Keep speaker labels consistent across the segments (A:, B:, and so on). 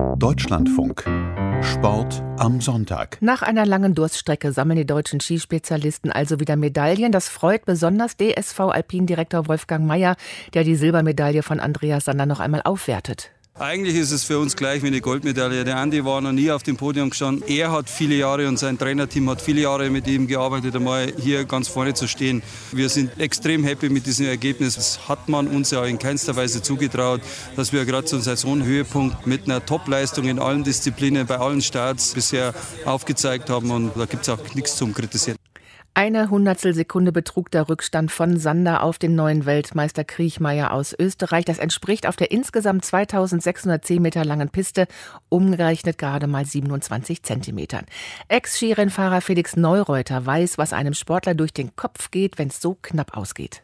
A: Deutschlandfunk. Sport am Sonntag.
B: Nach einer langen Durststrecke sammeln die deutschen Skispezialisten also wieder Medaillen. Das freut besonders DSV-Alpin-Direktor Wolfgang Mayer, der die Silbermedaille von Andreas Sander noch einmal aufwertet.
C: Eigentlich ist es für uns gleich wie eine Goldmedaille. Der Andi war noch nie auf dem Podium gestanden. Er hat viele Jahre und sein Trainerteam hat viele Jahre mit ihm gearbeitet, einmal hier ganz vorne zu stehen. Wir sind extrem happy mit diesem Ergebnis. Das hat man uns ja in keinster Weise zugetraut, dass wir gerade zum Saisonhöhepunkt mit einer Topleistung in allen Disziplinen, bei allen Starts bisher aufgezeigt haben. Und da gibt es auch nichts zum Kritisieren.
B: Eine Hundertstelsekunde betrug der Rückstand von Sander auf den neuen Weltmeister Kriechmayr aus Österreich. Das entspricht auf der insgesamt 2610 Meter langen Piste umgerechnet gerade mal 27 Zentimetern. Ex-Skirennfahrer Felix Neureuter weiß, was einem Sportler durch den Kopf geht, wenn es so knapp ausgeht.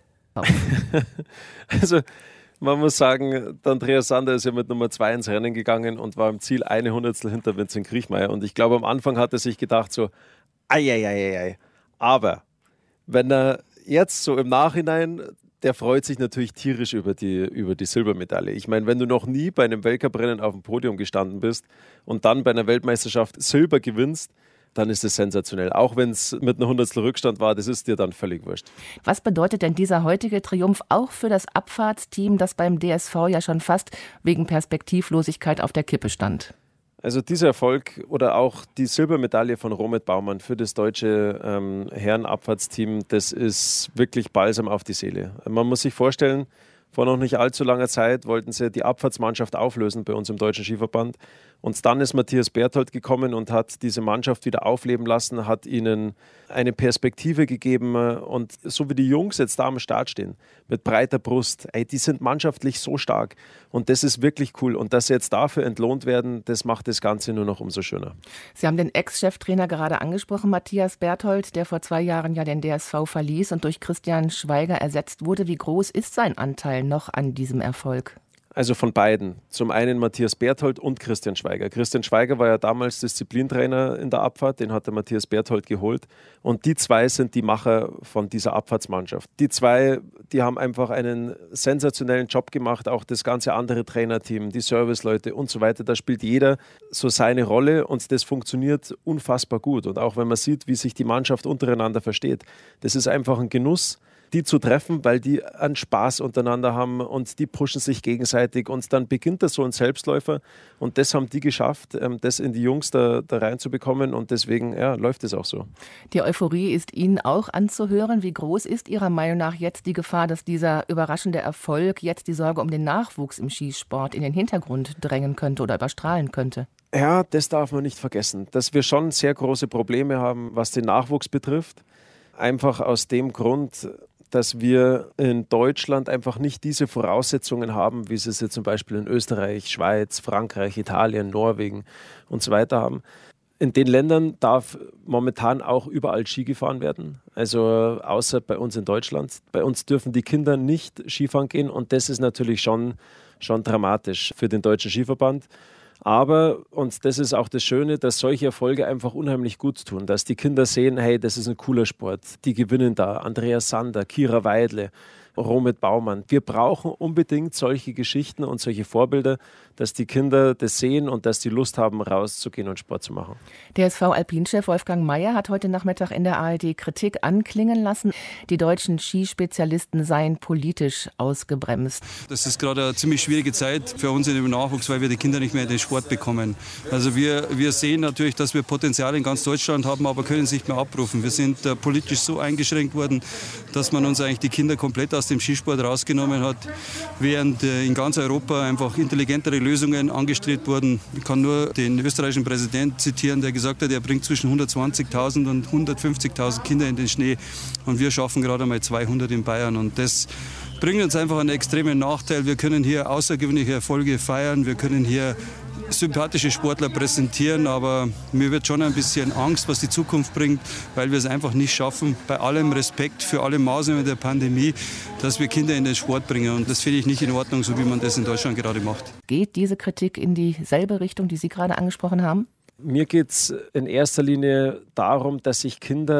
D: Also man muss sagen, der Andreas Sander ist ja mit Nummer 2 ins Rennen gegangen und war im Ziel eine Hundertstel hinter Vincent Kriechmayr. Und ich glaube, am Anfang hat er sich gedacht so, ei. Aber wenn er jetzt so im Nachhinein, der freut sich natürlich tierisch über die Silbermedaille. Ich meine, wenn du noch nie bei einem Weltcuprennen auf dem Podium gestanden bist und dann bei einer Weltmeisterschaft Silber gewinnst, dann ist es sensationell. Auch wenn es mit einer Hundertstel Rückstand war, das ist dir dann völlig wurscht.
B: Was bedeutet denn dieser heutige Triumph auch für das Abfahrtsteam, das beim DSV ja schon fast wegen Perspektivlosigkeit auf der Kippe stand?
D: Also dieser Erfolg oder auch die Silbermedaille von Romet Baumann für das deutsche Herrenabfahrtsteam, das ist wirklich Balsam auf die Seele. Man muss sich vorstellen, vor noch nicht allzu langer Zeit wollten sie die Abfahrtsmannschaft auflösen bei uns im Deutschen Skiverband. Und dann ist Matthias Berthold gekommen und hat diese Mannschaft wieder aufleben lassen, hat ihnen eine Perspektive gegeben. Und so wie die Jungs jetzt da am Start stehen, mit breiter Brust, die sind mannschaftlich so stark. Und das ist wirklich cool. Und dass sie jetzt dafür entlohnt werden, das macht das Ganze nur noch umso schöner.
B: Sie haben den Ex-Cheftrainer gerade angesprochen, Matthias Berthold, der vor 2 Jahren ja den DSV verließ und durch Christian Schweiger ersetzt wurde. Wie groß ist sein Anteil noch an diesem Erfolg?
D: Also von beiden. Zum einen Matthias Berthold und Christian Schweiger. Christian Schweiger war ja damals Disziplintrainer in der Abfahrt, den hat der Matthias Berthold geholt. Und die zwei sind die Macher von dieser Abfahrtsmannschaft. Die zwei, die haben einfach einen sensationellen Job gemacht, auch das ganze andere Trainerteam, die Serviceleute und so weiter. Da spielt jeder so seine Rolle und das funktioniert unfassbar gut. Und auch wenn man sieht, wie sich die Mannschaft untereinander versteht, das ist einfach ein Genuss, die zu treffen, weil die einen Spaß untereinander haben und die pushen sich gegenseitig und dann beginnt das so ein Selbstläufer und das haben die geschafft, das in die Jungs da reinzubekommen und deswegen läuft es auch so.
B: Die Euphorie ist Ihnen auch anzuhören. Wie groß ist Ihrer Meinung nach jetzt die Gefahr, dass dieser überraschende Erfolg jetzt die Sorge um den Nachwuchs im Skisport in den Hintergrund drängen könnte oder überstrahlen könnte?
D: Ja, das darf man nicht vergessen, dass wir schon sehr große Probleme haben, was den Nachwuchs betrifft. Einfach aus dem Grund, dass wir in Deutschland einfach nicht diese Voraussetzungen haben, wie sie es zum Beispiel in Österreich, Schweiz, Frankreich, Italien, Norwegen und so weiter haben. In den Ländern darf momentan auch überall Ski gefahren werden, also außer bei uns in Deutschland. Bei uns dürfen die Kinder nicht Skifahren gehen und das ist natürlich schon dramatisch für den Deutschen Skiverband. Aber, und das ist auch das Schöne, dass solche Erfolge einfach unheimlich gut tun, dass die Kinder sehen, hey, das ist ein cooler Sport, die gewinnen da, Andreas Sander, Kira Weidle, Romet Baumann. Wir brauchen unbedingt solche Geschichten und solche Vorbilder, dass die Kinder das sehen und dass die Lust haben, rauszugehen und Sport zu machen.
B: DSV-Alpinchef Wolfgang Mayer hat heute Nachmittag in der ARD Kritik anklingen lassen, die deutschen Skispezialisten seien politisch ausgebremst.
C: Das ist gerade eine ziemlich schwierige Zeit für uns in dem Nachwuchs, weil wir die Kinder nicht mehr in den Sport bekommen. Also wir sehen natürlich, dass wir Potenzial in ganz Deutschland haben, aber können es nicht mehr abrufen. Wir sind politisch so eingeschränkt worden, dass man uns eigentlich die Kinder komplett aus dem Skisport rausgenommen hat, während in ganz Europa einfach intelligentere Lösungen angestrebt wurden. Ich kann nur den österreichischen Präsidenten zitieren, der gesagt hat, er bringt zwischen 120.000 und 150.000 Kinder in den Schnee und wir schaffen gerade mal 200 in Bayern und das bringt uns einfach einen extremen Nachteil. Wir können hier außergewöhnliche Erfolge feiern, wir können hier sympathische Sportler präsentieren, aber mir wird schon ein bisschen Angst, was die Zukunft bringt, weil wir es einfach nicht schaffen, bei allem Respekt für alle Maßnahmen der Pandemie, dass wir Kinder in den Sport bringen. Und das finde ich nicht in Ordnung, so wie man das in Deutschland gerade macht.
B: Geht diese Kritik in dieselbe Richtung, die Sie gerade angesprochen haben?
D: Mir geht es in erster Linie darum, dass sich Kinder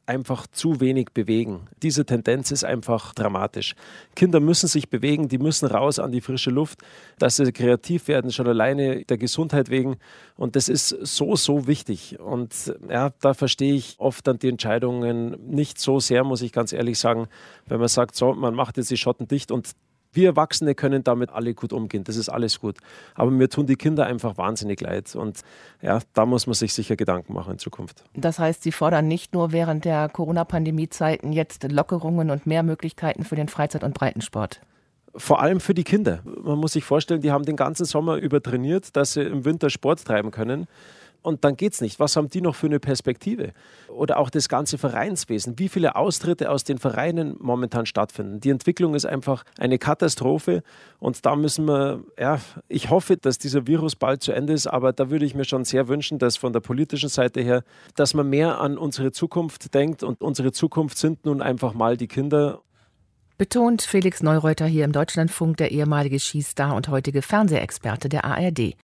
D: einfach zu wenig bewegen. Diese Tendenz ist einfach dramatisch. Kinder müssen sich bewegen, die müssen raus an die frische Luft, dass sie kreativ werden, schon alleine der Gesundheit wegen. Und das ist so wichtig. Und ja, da verstehe ich oft dann die Entscheidungen nicht so sehr, muss ich ganz ehrlich sagen, wenn man sagt, so, man macht jetzt die Schotten dicht und wir Erwachsene können damit alle gut umgehen, das ist alles gut. Aber mir tun die Kinder einfach wahnsinnig leid und ja, da muss man sich sicher Gedanken machen in Zukunft.
B: Das heißt, Sie fordern nicht nur während der Corona-Pandemie-Zeiten jetzt Lockerungen und mehr Möglichkeiten für den Freizeit- und Breitensport?
D: Vor allem für die Kinder. Man muss sich vorstellen, die haben den ganzen Sommer über trainiert, dass sie im Winter Sport treiben können. Und dann geht's nicht. Was haben die noch für eine Perspektive? Oder auch das ganze Vereinswesen. Wie viele Austritte aus den Vereinen momentan stattfinden? Die Entwicklung ist einfach eine Katastrophe. Und da müssen wir, ja, ich hoffe, dass dieser Virus bald zu Ende ist. Aber da würde ich mir schon sehr wünschen, dass von der politischen Seite her, dass man mehr an unsere Zukunft denkt. Und unsere Zukunft sind nun einfach mal die Kinder.
B: Betont Felix Neureuter hier im Deutschlandfunk, der ehemalige Skistar und heutige Fernsehexperte der ARD.